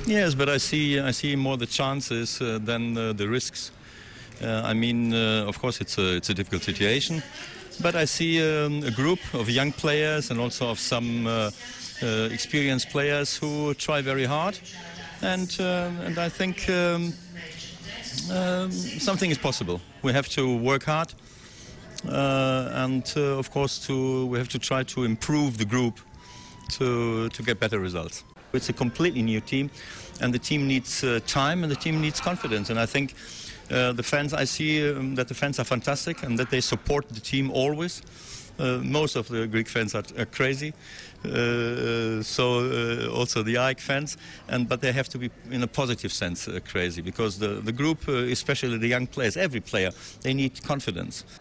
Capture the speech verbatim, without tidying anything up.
Yes, but I see I see more the chances uh, than uh, the risks. Uh, I mean, uh, of course, it's a it's a difficult situation, but I see um, a group of young players and also of some uh, uh, experienced players who try very hard, and uh, and I think um, um, something is possible. We have to work hard, uh, and uh, of course, to we have to try to improve the group to to get better results. It's a completely new team, and the team needs uh, time, and the team needs confidence. And I think uh, the fans, I see um, that the fans are fantastic and that they support the team always. Uh, most of the Greek fans are, are crazy, uh, so uh, also the A E K fans, and but they have to be in a positive sense uh, crazy, because the, the group, uh, especially the young players, every player, they need confidence.